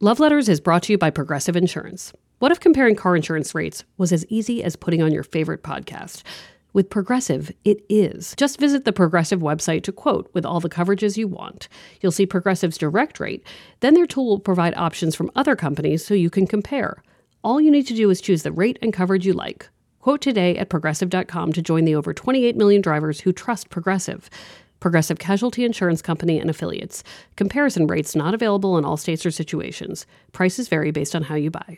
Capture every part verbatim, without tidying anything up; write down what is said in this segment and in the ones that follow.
Love Letters is brought to you by Progressive Insurance. What if comparing car insurance rates was as easy as putting on your favorite podcast? With Progressive, it is. Just visit the Progressive website to quote with all the coverages you want. You'll see Progressive's direct rate. Then their tool will provide options from other companies so you can compare. All you need to do is choose the rate and coverage you like. Quote today at Progressive dot com to join the over twenty-eight million drivers who trust Progressive. Progressive Casualty Insurance Company and Affiliates. Comparison rates not available in all states or situations. Prices vary based on how you buy.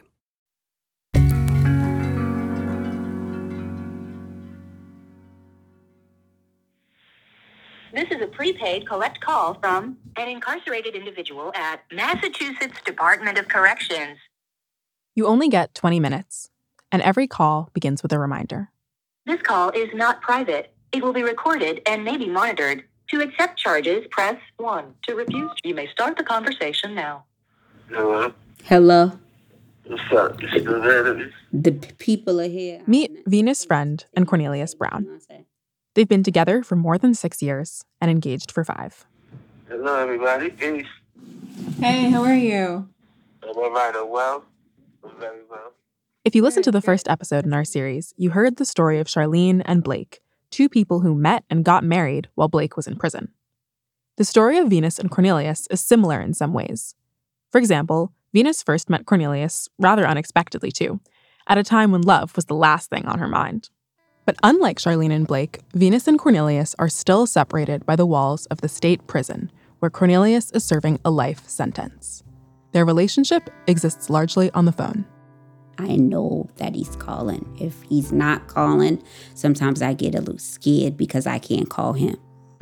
This is a prepaid collect call from an incarcerated individual at Massachusetts Department of Corrections. You only get twenty minutes, and every call begins with a reminder. This call is not private. It will be recorded and may be monitored. To accept charges, press one. To refuse, you may start the conversation now. Hello? Hello? What's up? You still there? The p- people are here. Meet Venus Friend and Cornelius Brown. They've been together for more than six years and engaged for five. Hello, everybody. Peace. Hey, how are you? I'm all right. I'm well. I'm very well. If you listened to the first episode in our series, you heard the story of Charlene and Blake, two people who met and got married while Blake was in prison. The story of Venus and Cornelius is similar in some ways. For example, Venus first met Cornelius, rather unexpectedly too, at a time when love was the last thing on her mind. But unlike Charlene and Blake, Venus and Cornelius are still separated by the walls of the state prison, where Cornelius is serving a life sentence. Their relationship exists largely on the phone. I know that he's calling. If he's not calling, sometimes I get a little scared because I can't call him.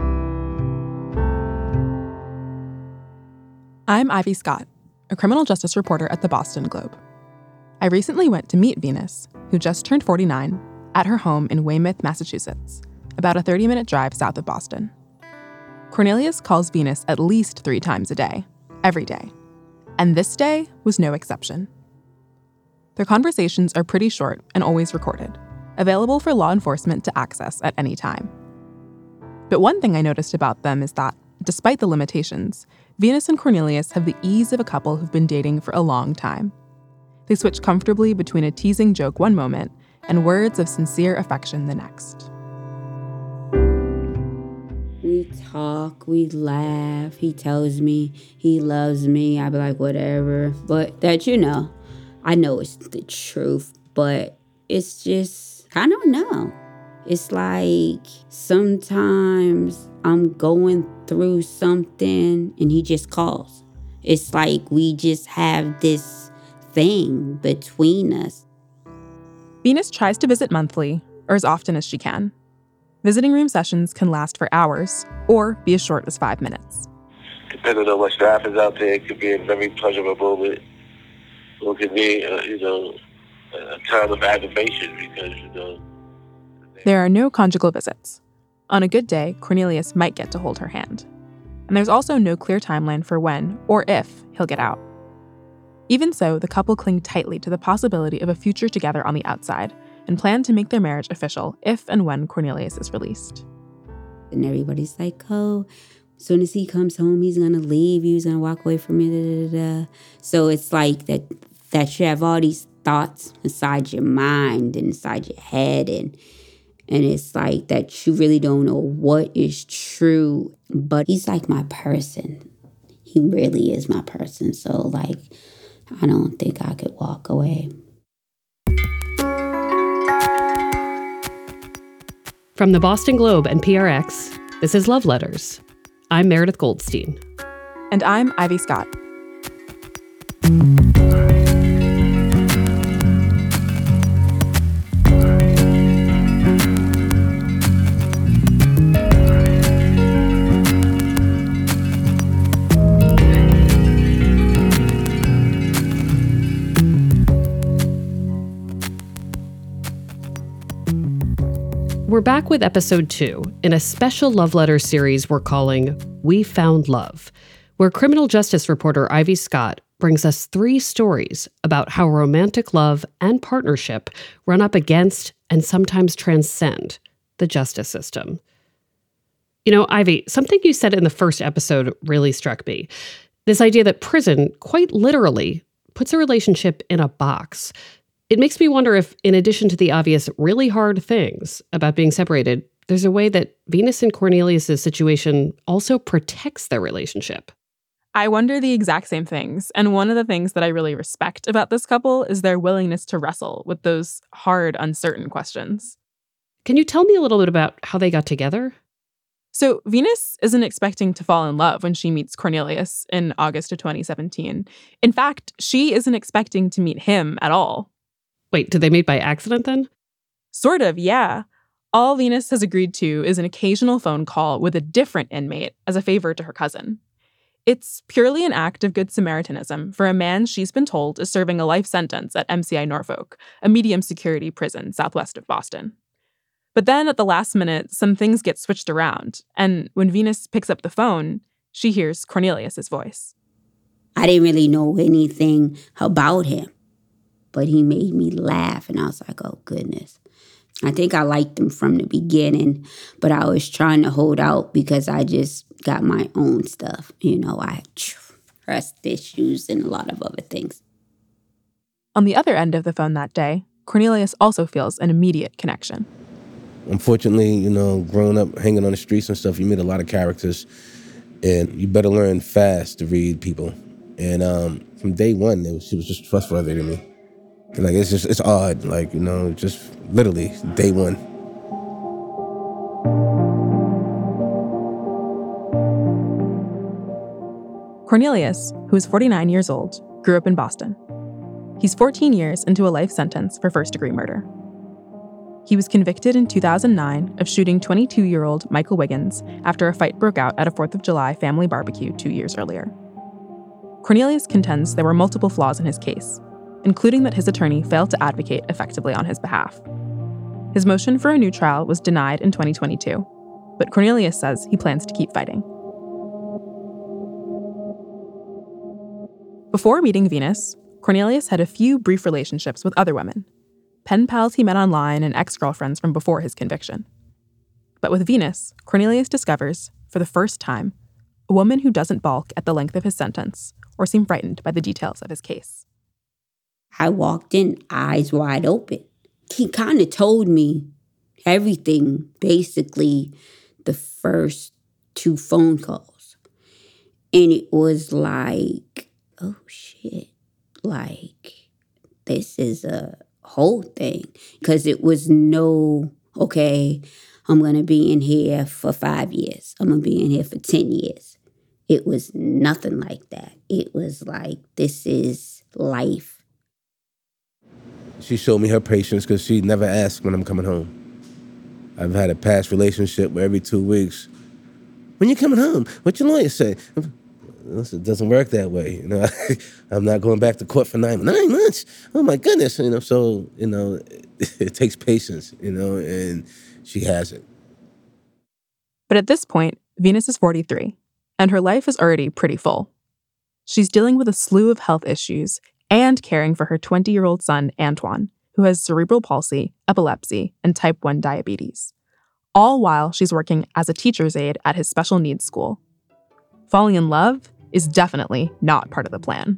I'm Ivy Scott, a criminal justice reporter at the Boston Globe. I recently went to meet Venus, who just turned forty-nine, at her home in Weymouth, Massachusetts, about a thirty-minute drive south of Boston. Cornelius calls Venus at least three times a day, every day. And this day was no exception. Their conversations are pretty short and always recorded, available for law enforcement to access at any time. But one thing I noticed about them is that, despite the limitations, Venus and Cornelius have the ease of a couple who've been dating for a long time. They switch comfortably between a teasing joke one moment and words of sincere affection the next. We talk, we laugh. He tells me he loves me. I be like, whatever. But that, you know, I know it's the truth, but it's just, I don't know. It's like sometimes I'm going through something and he just calls. It's like we just have this thing between us. Venus tries to visit monthly, or as often as she can. Visiting room sessions can last for hours, or be as short as five minutes. Depending on what happens out there, it could be a very pleasurable moment. Or it could be, uh, you know, a time of aggravation because, you know... There are no conjugal visits. On a good day, Cornelius might get to hold her hand. And there's also no clear timeline for when, or if, he'll get out. Even so, the couple cling tightly to the possibility of a future together on the outside and plan to make their marriage official if and when Cornelius is released. And everybody's like, oh, as soon as he comes home, he's going to leave you. He's going to walk away from you. Da, da, da. So it's like that, that you have all these thoughts inside your mind and inside your head. And, and it's like that you really don't know what is true. But he's like my person. He really is my person. So, like, I don't think I could walk away. From the Boston Globe and P R X, this is Love Letters. I'm Meredith Goldstein. And I'm Ivy Scott. We're back with episode two in a special love letter series we're calling We Found Love, where criminal justice reporter Ivy Scott brings us three stories about how romantic love and partnership run up against and sometimes transcend the justice system. You know, Ivy, something you said in the first episode really struck me. This idea that prison, quite literally, puts a relationship in a box. It makes me wonder if, in addition to the obvious really hard things about being separated, there's a way that Venus and Cornelius' situation also protects their relationship. I wonder the exact same things. And one of the things that I really respect about this couple is their willingness to wrestle with those hard, uncertain questions. Can you tell me a little bit about how they got together? So Venus isn't expecting to fall in love when she meets Cornelius in August of twenty seventeen. In fact, she isn't expecting to meet him at all. Wait, did they meet by accident then? Sort of, yeah. All Venus has agreed to is an occasional phone call with a different inmate as a favor to her cousin. It's purely an act of good Samaritanism for a man she's been told is serving a life sentence at M C I Norfolk, a medium-security prison southwest of Boston. But then at the last minute, some things get switched around, and when Venus picks up the phone, she hears Cornelius' voice. I didn't really know anything about him, but he made me laugh, and I was like, oh, goodness. I think I liked him from the beginning, but I was trying to hold out because I just got my own stuff. You know, I had trust issues and a lot of other things. On the other end of the phone that day, Cornelius also feels an immediate connection. Unfortunately, you know, growing up, hanging on the streets and stuff, you meet a lot of characters, and you better learn fast to read people. And um, from day one, it was, she was just trustworthy to me. Like, it's just, it's odd, like, you know, just literally day one. Cornelius, who is forty-nine years old, grew up in Boston. He's fourteen years into a life sentence for first-degree murder. He was convicted in two thousand nine of shooting twenty-two-year-old Michael Wiggins after a fight broke out at a fourth of July family barbecue two years earlier. Cornelius contends there were multiple flaws in his case, including that his attorney failed to advocate effectively on his behalf. His motion for a new trial was denied in twenty twenty-two, but Cornelius says he plans to keep fighting. Before meeting Venus, Cornelius had a few brief relationships with other women, pen pals he met online and ex-girlfriends from before his conviction. But with Venus, Cornelius discovers, for the first time, a woman who doesn't balk at the length of his sentence or seem frightened by the details of his case. I walked in, eyes wide open. He kind of told me everything, basically, the first two phone calls. And it was like, oh, shit, like, this is a whole thing. Because it was no, okay, I'm going to be in here for five years. I'm going to be in here for ten years. It was nothing like that. It was like, this is life. She showed me her patience because she never asked when I'm coming home. I've had a past relationship where every two weeks, when you coming home? What your lawyer say? It doesn't work that way. You know, I'm not going back to court for nine, nine months. Oh my goodness. You know, so, you know, it, it takes patience, you know, and she has it. But at this point, Venus is forty-three, and her life is already pretty full. She's dealing with a slew of health issues and caring for her twenty-year-old son, Antoine, who has cerebral palsy, epilepsy, and type one diabetes, all while she's working as a teacher's aide at his special needs school. Falling in love is definitely not part of the plan.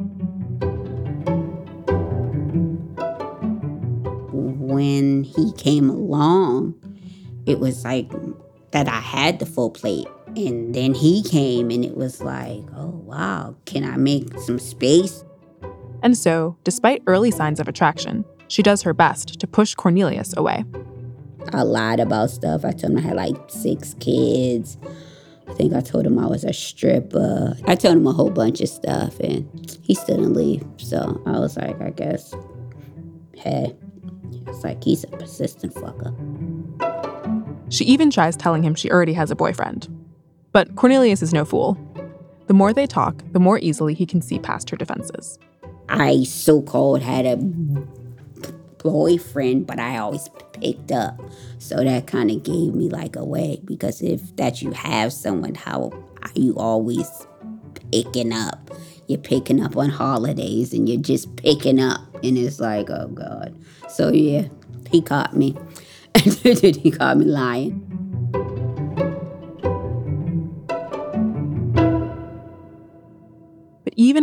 When he came along, it was like that I had the full plate. And then he came and it was like, oh, wow, can I make some space? And so, despite early signs of attraction, she does her best to push Cornelius away. I lied about stuff. I told him I had like six kids. I think I told him I was a stripper. I told him a whole bunch of stuff, and he still didn't leave. So I was like, I guess, hey, it's like he's a persistent fucker. She even tries telling him she already has a boyfriend. But Cornelius is no fool. The more they talk, the more easily he can see past her defenses. I so-called had a boyfriend, but I always picked up. So that kind of gave me like a way, because if that you have someone, how are you always picking up? You're picking up on holidays and you're just picking up. And it's like, oh God. So yeah, he caught me. He caught me lying.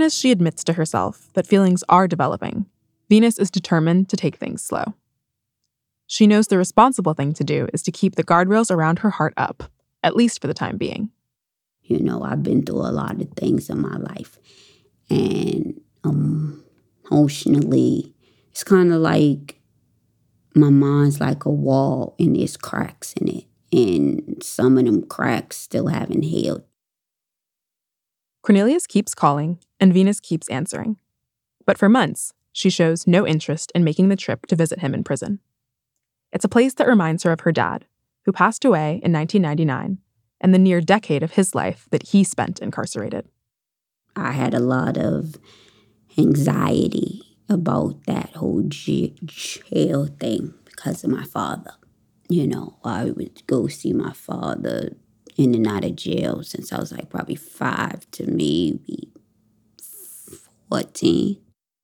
Even as she admits to herself that feelings are developing, Venus is determined to take things slow. She knows the responsible thing to do is to keep the guardrails around her heart up, at least for the time being. You know, I've been through a lot of things in my life. And um, emotionally, it's kind of like my mind's like a wall and there's cracks in it. And some of them cracks still haven't healed. Cornelius keeps calling, and Venus keeps answering. But for months, she shows no interest in making the trip to visit him in prison. It's a place that reminds her of her dad, who passed away in nineteen ninety-nine, and the near decade of his life that he spent incarcerated. I had a lot of anxiety about that whole j- jail thing because of my father. You know, I would go see my father in and out of jail since I was like probably five to maybe fourteen.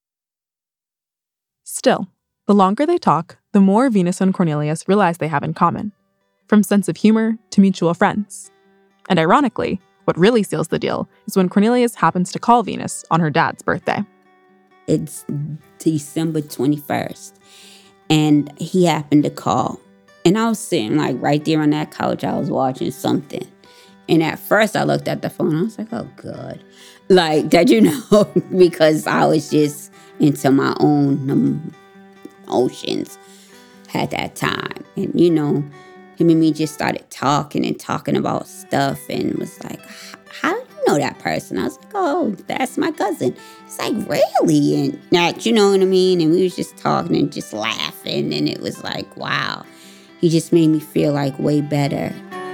Still, the longer they talk, the more Venus and Cornelius realize they have in common, from sense of humor to mutual friends. And ironically, what really seals the deal is when Cornelius happens to call Venus on her dad's birthday. It's December twenty-first, and he happened to call. And I was sitting like right there on that couch. I was watching something. And at first I looked at the phone. I was like, oh, God. Like, that, you know, because I was just into my own um, emotions at that time. And, you know, him and me just started talking and talking about stuff and was like, how do you know that person? I was like, oh, that's my cousin. It's like, really? And that, you know what I mean? And we was just talking and just laughing. And it was like, wow. He just made me feel like way better.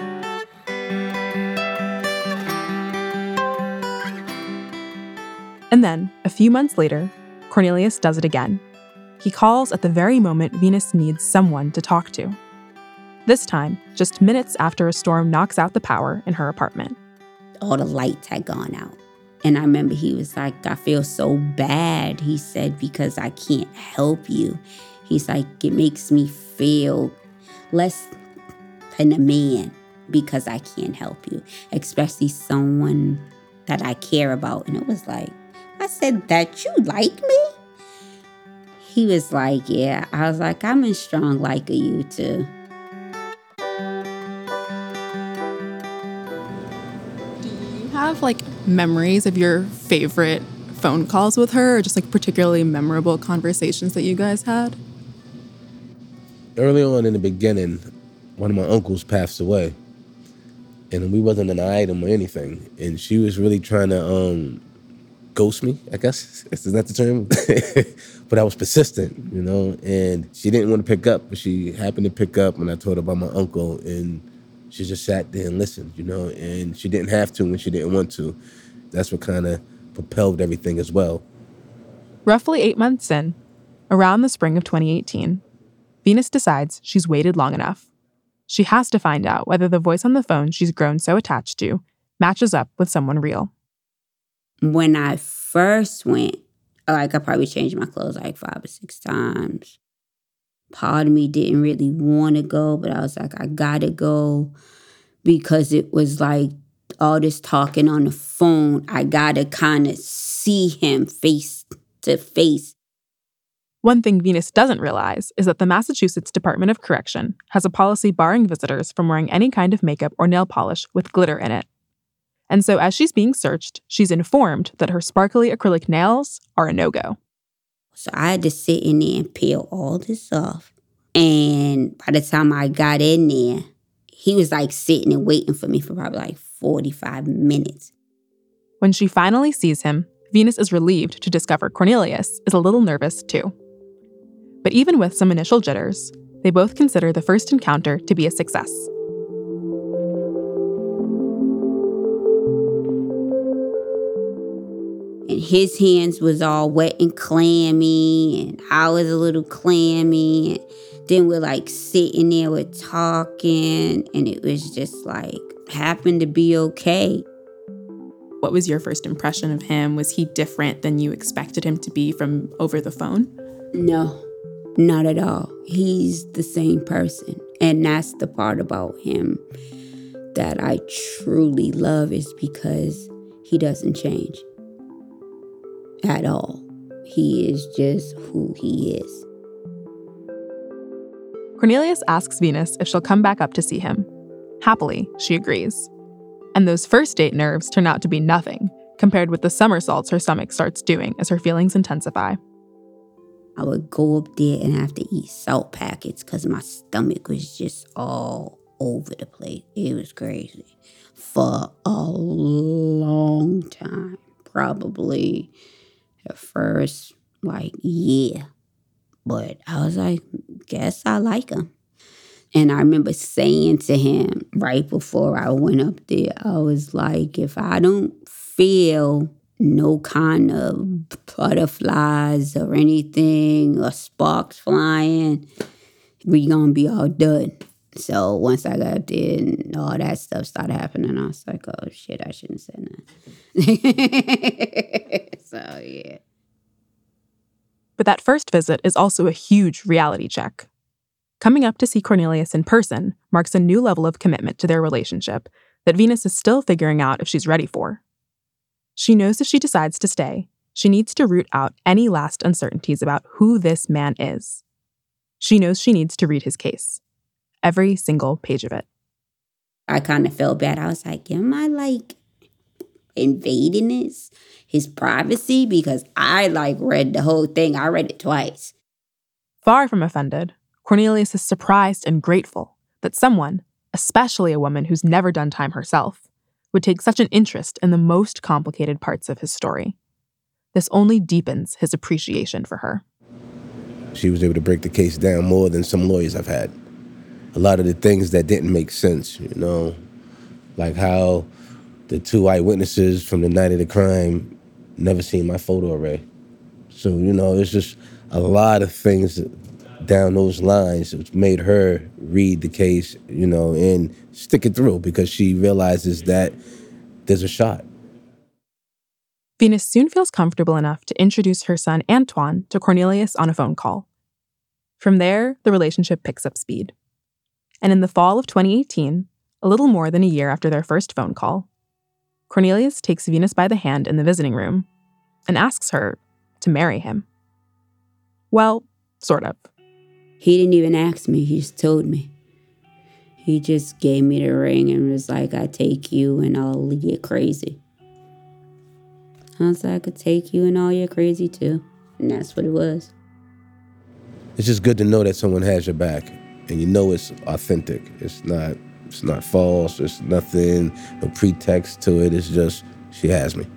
And then, a few months later, Cornelius does it again. He calls at the very moment Venus needs someone to talk to. This time, just minutes after a storm knocks out the power in her apartment. All the lights had gone out. And I remember he was like, I feel so bad. He said, because I can't help you. He's like, it makes me feel less than a man because I can't help you, especially someone that I care about. And it was like, I said, that you like me? He was like, yeah. I was like, I'm a strong like of you too. Do you have like memories of your favorite phone calls with her, or just like particularly memorable conversations that you guys had? Early on in the beginning, one of my uncles passed away, and we wasn't an item or anything. And she was really trying to um, ghost me, I guess. Is that the term? But I was persistent, you know, and she didn't want to pick up, but she happened to pick up when I told her about my uncle, and she just sat there and listened, you know, and she didn't have to when she didn't want to. That's what kind of propelled everything as well. Roughly eight months in, around the spring of twenty eighteen, Venus decides she's waited long enough. She has to find out whether the voice on the phone she's grown so attached to matches up with someone real. When I first went, like I probably changed my clothes like five or six times. Part of me didn't really want to go, but I was like, I gotta go because it was like all this talking on the phone. I gotta kind of see him face to face. One thing Venus doesn't realize is that the Massachusetts Department of Correction has a policy barring visitors from wearing any kind of makeup or nail polish with glitter in it. And so as she's being searched, she's informed that her sparkly acrylic nails are a no-go. So I had to sit in there and peel all this off. And by the time I got in there, he was like sitting and waiting for me for probably like forty-five minutes. When she finally sees him, Venus is relieved to discover Cornelius is a little nervous too. But even with some initial jitters, they both consider the first encounter to be a success. And his hands was all wet and clammy, and I was a little clammy. And then we're like sitting there, we're talking, and it was just like, happened to be okay. What was your first impression of him? Was he different than you expected him to be from over the phone? No, not at all. He's the same person. And that's the part about him that I truly love, is because he doesn't change. at all. He is just who he is. Cornelius asks Venus if she'll come back up to see him. Happily, she agrees. And those first date nerves turn out to be nothing compared with the somersaults her stomach starts doing as her feelings intensify. I would go up there and have to eat salt packets because my stomach was just all over the place. It was crazy. For a long time. Probably the first, like, year. But I was like, guess I like him. And I remember saying to him right before I went up there, I was like, if I don't feel no kind of butterflies or anything or sparks flying, we gonna be all done. So once I got up there and all that stuff started happening, I was like, oh shit, I shouldn't say that. So yeah. But that first visit is also a huge reality check. Coming up to see Cornelius in person marks a new level of commitment to their relationship that Venus is still figuring out if she's ready for. She knows if she decides to stay, she needs to root out any last uncertainties about who this man is. She knows she needs to read his case. Every single page of it. I kind of felt bad. I was like, am I like invading his, his privacy? Because I like read the whole thing. I read it twice. Far from offended, Cornelius is surprised and grateful that someone, especially a woman who's never done time herself, would take such an interest in the most complicated parts of his story. This only deepens his appreciation for her. She was able to break the case down more than some lawyers I've had. A lot of the things that didn't make sense, you know, like how the two eyewitnesses from the night of the crime never seen my photo array. So, you know, it's just a lot of things down those lines. It's made her read the case, you know, and stick it through because she realizes that there's a shot. Venus soon feels comfortable enough to introduce her son Antoine to Cornelius on a phone call. From there, the relationship picks up speed. And in the fall of twenty eighteen, a little more than a year after their first phone call, Cornelius takes Venus by the hand in the visiting room and asks her to marry him. Well, sort of. He didn't even ask me. He just told me. He just gave me the ring and was like, I take you and I'll get crazy. I was like, I could take you and all your crazy too. And that's what it was. It's just good to know that someone has your back. And you know it's authentic. It's not it's not false. There's nothing, no pretext to it. It's just, she has me.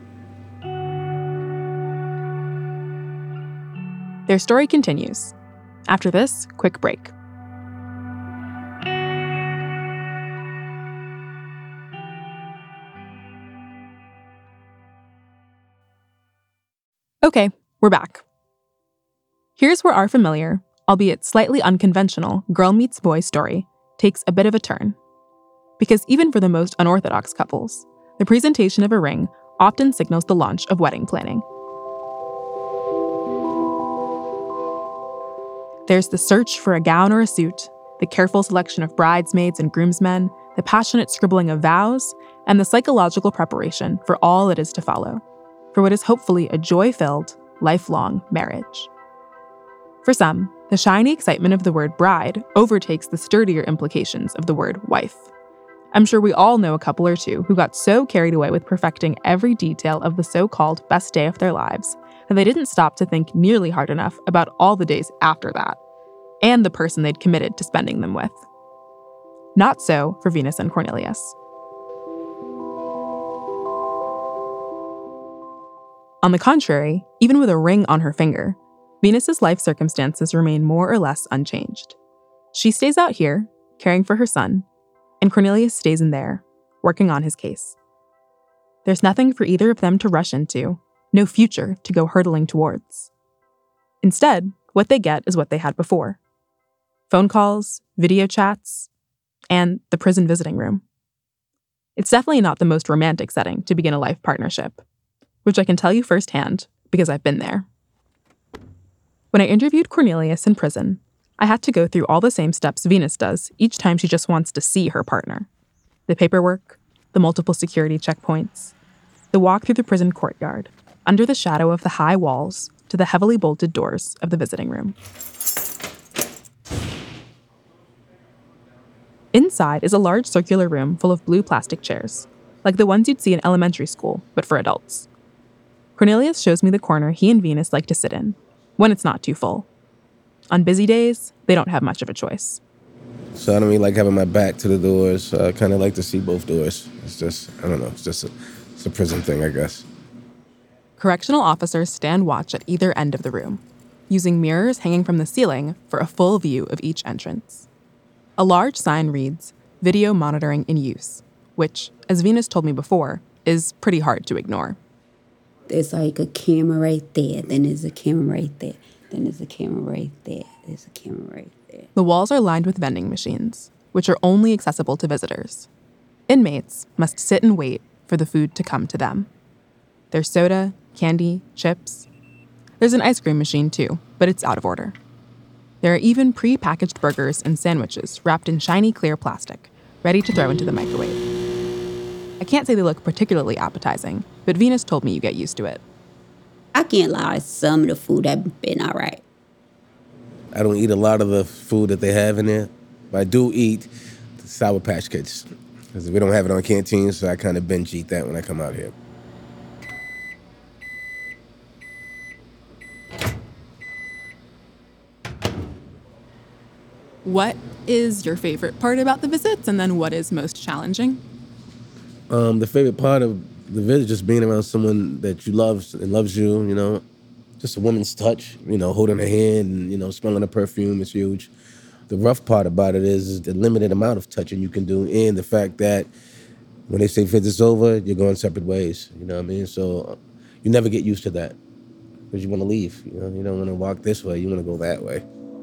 Their story continues. After this, quick break. Okay, we're back. Here's where our familiar, albeit slightly unconventional, girl meets boy story takes a bit of a turn. Because even for the most unorthodox couples, the presentation of a ring often signals the launch of wedding planning. There's the search for a gown or a suit, the careful selection of bridesmaids and groomsmen, the passionate scribbling of vows, and the psychological preparation for all that is to follow, for what is hopefully a joy-filled, lifelong marriage. For some, the shiny excitement of the word bride overtakes the sturdier implications of the word wife. I'm sure we all know a couple or two who got so carried away with perfecting every detail of the so-called best day of their lives that they didn't stop to think nearly hard enough about all the days after that, and the person they'd committed to spending them with. Not so for Venus and Cornelius. On the contrary, even with a ring on her finger, Venus's life circumstances remain more or less unchanged. She stays out here, caring for her son, and Cornelius stays in there, working on his case. There's nothing for either of them to rush into, no future to go hurtling towards. Instead, what they get is what they had before. Phone calls, video chats, and the prison visiting room. It's definitely not the most romantic setting to begin a life partnership, which I can tell you firsthand because I've been there. When I interviewed Cornelius in prison, I had to go through all the same steps Venus does each time she just wants to see her partner. The paperwork, the multiple security checkpoints, the walk through the prison courtyard, under the shadow of the high walls to the heavily bolted doors of the visiting room. Inside is a large circular room full of blue plastic chairs, like the ones you'd see in elementary school, but for adults. Cornelius shows me the corner he and Venus like to sit in, when it's not too full. On busy days, they don't have much of a choice. So I don't really like having my back to the doors. I kind of like to see both doors. It's just, I don't know, it's just a, it's a prison thing, I guess. Correctional officers stand watch at either end of the room, using mirrors hanging from the ceiling for a full view of each entrance. A large sign reads, "Video monitoring in use," which, as Venus told me before, is pretty hard to ignore. There's like a camera right there, then there's a camera right there, then there's a camera right there, there's a camera right there. The walls are lined with vending machines, which are only accessible to visitors. Inmates must sit and wait for the food to come to them. There's soda, candy, chips. There's an ice cream machine too, but it's out of order. There are even pre-packaged burgers and sandwiches wrapped in shiny clear plastic, ready to throw into the microwave. I can't say they look particularly appetizing, but Venus told me you get used to it. I can't lie, some of the food have been all right. I don't eat a lot of the food that they have in there, but I do eat the Sour Patch Kids, because we don't have it on canteens, so I kind of binge eat that when I come out here. What is your favorite part about the visits, and then what is most challenging? Um, the favorite part of the visit is just being around someone that you love and loves you, you know. Just a woman's touch, you know, holding her hand and, you know, smelling her perfume is huge. The rough part about it is, is the limited amount of touching you can do, and the fact that when they say visit's over, you're going separate ways, you know what I mean? So you never get used to that because you want to leave, you know. You don't want to walk this way, you want to go that way.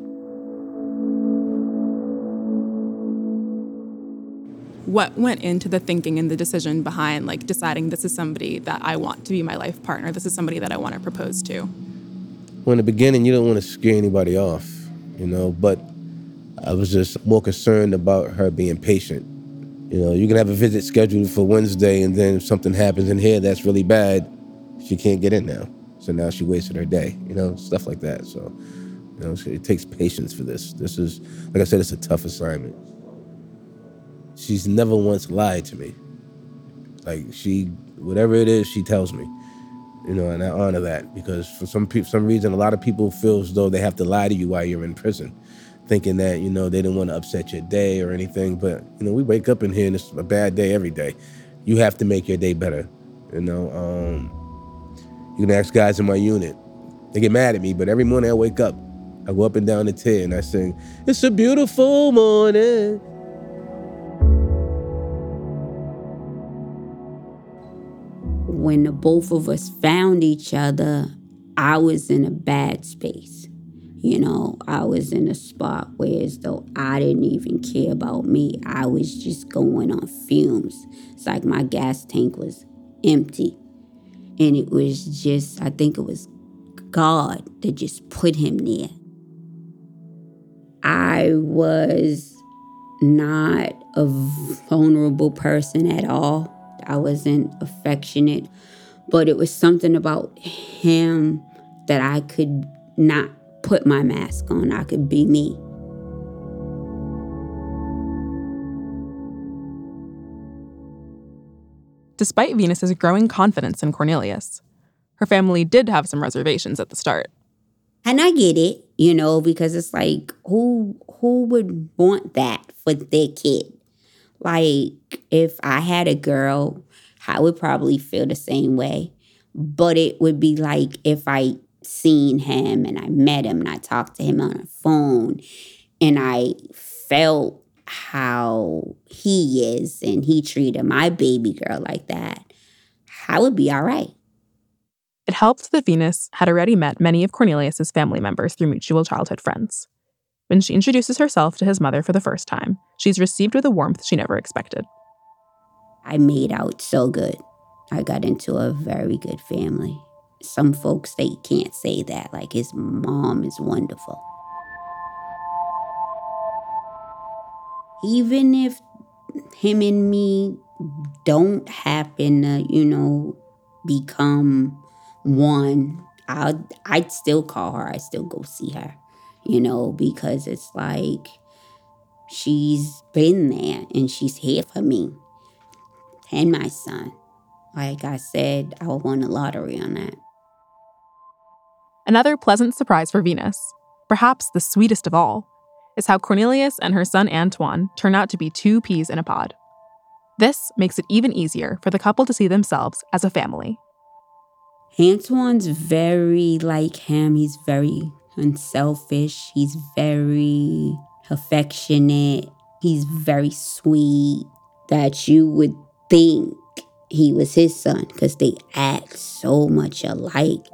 What went into the thinking and the decision behind, like, deciding this is somebody that I want to be my life partner, this is somebody that I want to propose to? Well, in the beginning, you don't want to scare anybody off, you know, but I was just more concerned about her being patient. You know, you can have a visit scheduled for Wednesday, and then if something happens in here that's really bad, she can't get in now. So now she wasted her day, you know, stuff like that. So, you know, it takes patience for this. This is, like I said, it's a tough assignment. She's never once lied to me. Like, she, whatever it is, she tells me, you know, and I honor that, because for some people, some reason, a lot of people feel as though they have to lie to you while you're in prison, thinking that, you know, they don't want to upset your day or anything. But, you know, we wake up in here and it's a bad day every day. You have to make your day better, you know. Um, you can ask guys in my unit. They get mad at me, but every morning I wake up, I go up and down the tier and I sing, "It's a beautiful morning." When the both of us found each other, I was in a bad space. You know, I was in a spot where as though I didn't even care about me. I was just going on fumes. It's like my gas tank was empty. And it was just, I think it was God that just put him there. I was not a vulnerable person at all. I wasn't affectionate, but it was something about him that I could not put my mask on. I could be me. Despite Venus's growing confidence in Cornelius, her family did have some reservations at the start. And I get it, you know, because it's like, who who would want that for their kid? Like, if I had a girl, I would probably feel the same way. But it would be like if I seen him and I met him and I talked to him on the phone and I felt how he is and he treated my baby girl like that, I would be all right. It helped that Venus had already met many of Cornelius's family members through mutual childhood friends. When she introduces herself to his mother for the first time, she's received with a warmth she never expected. I made out so good. I got into a very good family. Some folks, they can't say that. Like, his mom is wonderful. Even if him and me don't happen to, you know, become one, I'll, I'd still call her. I'd still go see her, you know, because it's like she's been there and she's here for me and my son. Like I said, I won the lottery on that. Another pleasant surprise for Venus, perhaps the sweetest of all, is how Cornelius and her son Antoine turn out to be two peas in a pod. This makes it even easier for the couple to see themselves as a family. Antoine's very like him. He's very unselfish. He's very affectionate. He's very sweet. That you would think he was his son because they act so much alike.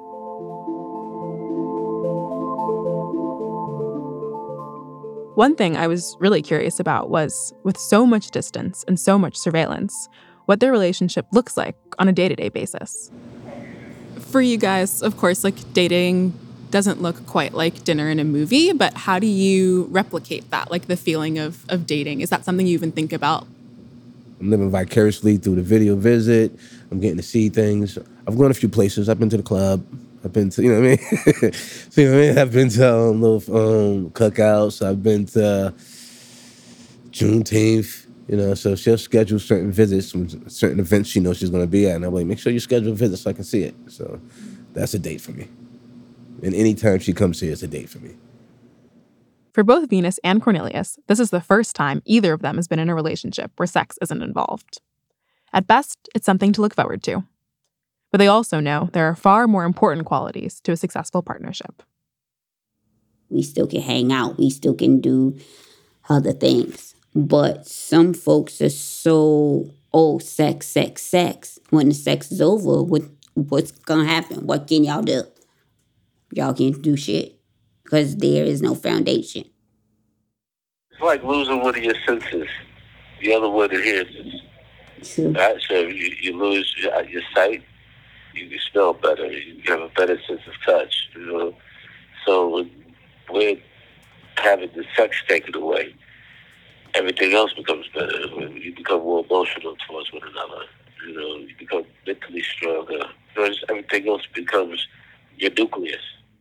One thing I was really curious about was, with so much distance and so much surveillance, what their relationship looks like on a day-to-day basis. For you guys, of course, like dating doesn't look quite like dinner in a movie, but how do you replicate that, like the feeling of, of dating? Is that something you even think about? I'm living vicariously through the video visit. I'm getting to see things. I've gone a few places. I've been to the club. I've been to, you know what I mean? so, you know what I mean? I've been to um, little um, cookouts. I've been to Juneteenth, you know, so she'll schedule certain visits from certain events she knows she's going to be at. And I'm like, make sure you schedule a visit so I can see it. So that's a date for me. And anytime she comes here, it's a date for me. For both Venus and Cornelius, this is the first time either of them has been in a relationship where sex isn't involved. At best, it's something to look forward to. But they also know there are far more important qualities to a successful partnership. We still can hang out. We still can do other things. But some folks are so, oh, sex, sex, sex. When the sex is over, what what's going to happen? What can y'all do? Y'all can't do shit because there is no foundation. It's like losing one of your senses. The other one is hearing. True. Right? So you, you lose your, your sight. You can smell better. You have a better sense of touch. You know, so when we're having the sex taken away, everything else becomes better. You become more emotional towards one another. You know, you become mentally stronger. Because everything else becomes your nucleus.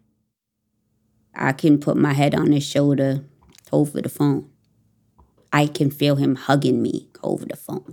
I can put my head on his shoulder over the phone. I can feel him hugging me over the phone.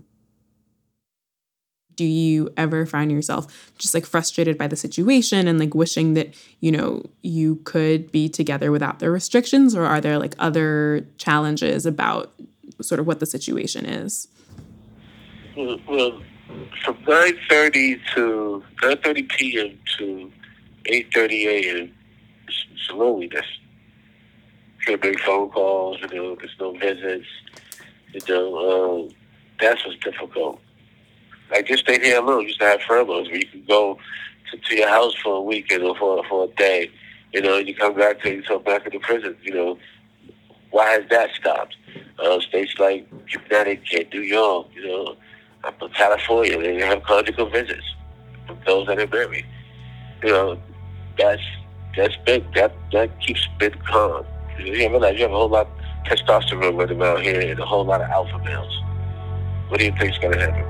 Do you ever find yourself just like frustrated by the situation and like wishing that, you know, you could be together without the restrictions? Or are there like other challenges about sort of what the situation is? Well, from nine thirty to nine thirty p.m. to eight thirty a.m., it's loneliness. You can't make phone calls, you know, there's no visits. You know, um, that's what's difficult. I just stayed here alone. Used to have furloughs where you can go to, to your house for a weekend or for for a day. You know, and you come back to yourself back in the prison. You know, why has that stopped? Uh, states like Connecticut, New York, you know, up in California, they have conjugal visits from those that are married. You know, that's that's big. That that keeps men calm. You know, you realize you have a whole lot of testosterone running around here and a whole lot of alpha males. What do you think is going to happen?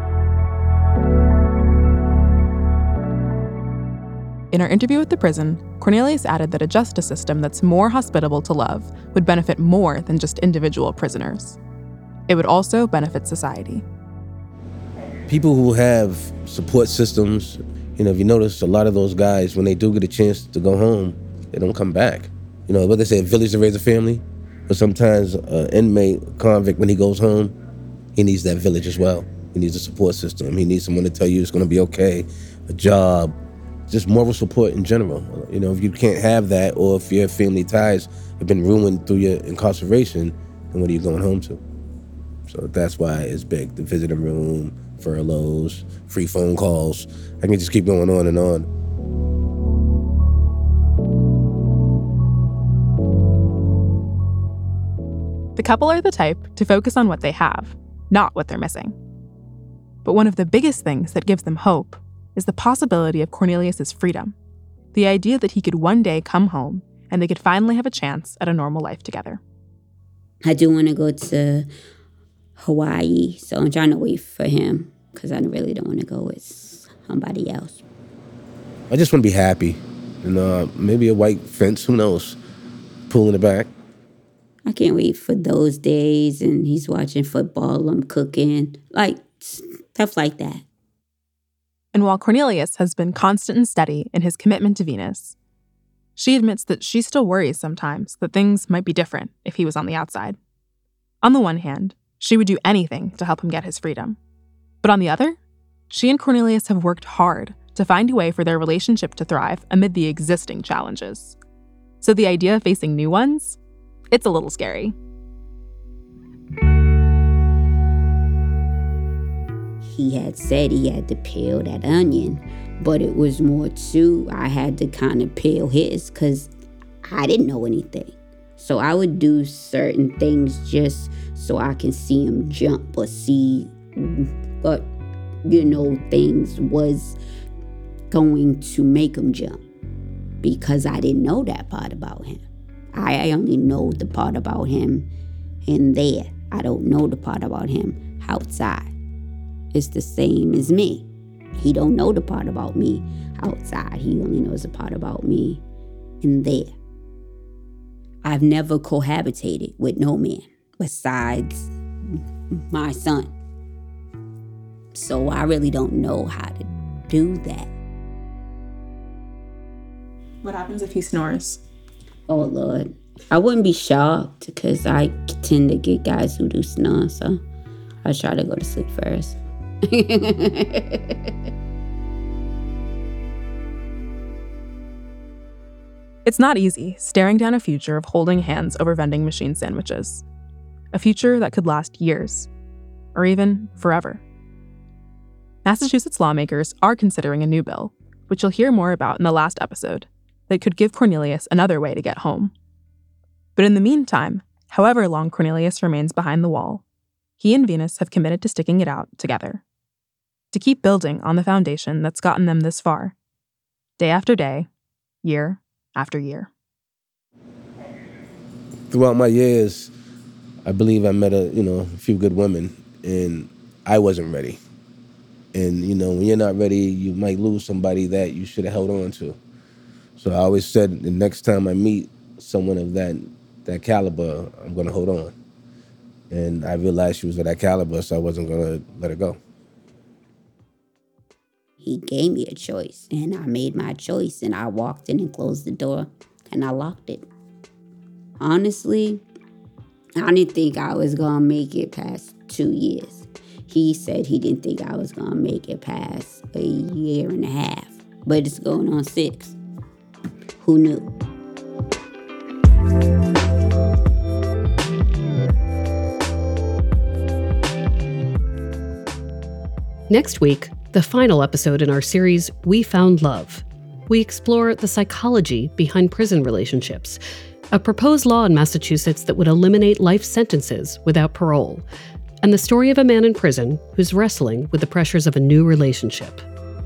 In our interview with the prison, Cornelius added that a justice system that's more hospitable to love would benefit more than just individual prisoners. It would also benefit society. People who have support systems, you know, if you notice, a lot of those guys, when they do get a chance to go home, they don't come back. You know, what they say, a village to raise a family, but sometimes an inmate, convict, when he goes home, he needs that village as well. He needs a support system. He needs someone to tell you it's going to be okay, a job, just moral support in general. You know, if you can't have that, or if your family ties have been ruined through your incarceration, then what are you going home to? So that's why it's big. The visiting room, furloughs, free phone calls. I can just keep going on and on. The couple are the type to focus on what they have, not what they're missing. But one of the biggest things that gives them hope is the possibility of Cornelius's freedom. The idea that he could one day come home and they could finally have a chance at a normal life together. I do want to go to Hawaii, so I'm trying to wait for him because I really don't want to go with somebody else. I just want to be happy. You know, maybe a white fence, who knows, pulling it back. I can't wait for those days, and he's watching football, I'm cooking, like stuff like that. And while Cornelius has been constant and steady in his commitment to Venus, she admits that she still worries sometimes that things might be different if he was on the outside. On the one hand, she would do anything to help him get his freedom. But on the other, she and Cornelius have worked hard to find a way for their relationship to thrive amid the existing challenges. So the idea of facing new ones, it's a little scary. He had said he had to peel that onion, but it was more too, I had to kind of peel his because I didn't know anything. So I would do certain things just so I can see him jump or see what, you know, things was going to make him jump, because I didn't know that part about him. I only know the part about him in there. I don't know the part about him outside. It's the same as me. He don't know the part about me outside. He only knows the part about me in there. I've never cohabitated with no man besides my son. So I really don't know how to do that. What happens if he snores? Oh, Lord. I wouldn't be shocked because I tend to get guys who do snore, so I try to go to sleep first. It's not easy staring down a future of holding hands over vending machine sandwiches. A future that could last years, or even forever. Massachusetts lawmakers are considering a new bill, which you'll hear more about in the last episode, that could give Cornelius another way to get home. But in the meantime, however long Cornelius remains behind the wall, he and Venus have committed to sticking it out together. To keep building on the foundation that's gotten them this far, day after day, year after year. Throughout my years, I believe I met a, you know, a few good women, and I wasn't ready. And, you know, when you're not ready, you might lose somebody that you should have held on to. So I always said the next time I meet someone of that that caliber, I'm going to hold on. And I realized she was of that caliber, so I wasn't going to let her go. He gave me a choice, and I made my choice, and I walked in and closed the door, and I locked it. Honestly, I didn't think I was going to make it past two years. He said he didn't think I was going to make it past a year and a half, but it's going on six. Who knew? Next week, the final episode in our series, We Found Love. We explore the psychology behind prison relationships, a proposed law in Massachusetts that would eliminate life sentences without parole, and the story of a man in prison who's wrestling with the pressures of a new relationship.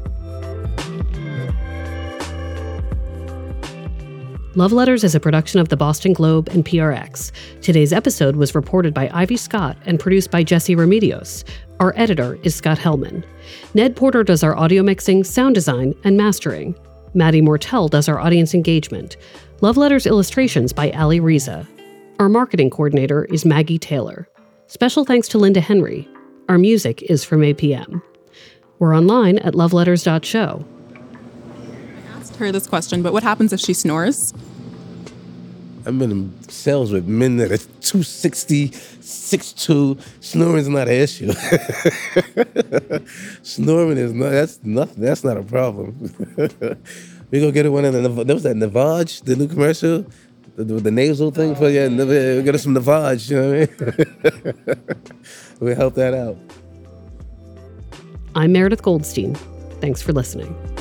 Love Letters is a production of the Boston Globe and P R X. Today's episode was reported by Ivy Scott and produced by Jesse Remedios. Our editor is Scott Hellman. Ned Porter does our audio mixing, sound design, and mastering. Maddie Mortel does our audience engagement. Love Letters illustrations by Ali Riza. Our marketing coordinator is Maggie Taylor. Special thanks to Linda Henry. Our music is from A P M. We're online at love letters dot show. I asked her this question, but what happens if she snores? I've been in cells with men that are two sixty, six two. Snoring is not an issue. Snoring is not, that's nothing. That's not a problem. We go get one in the, there was that Navage, the new commercial, the, the nasal thing for you. We get us some Navage, you know what I mean? We'll help that out. I'm Meredith Goldstein. Thanks for listening.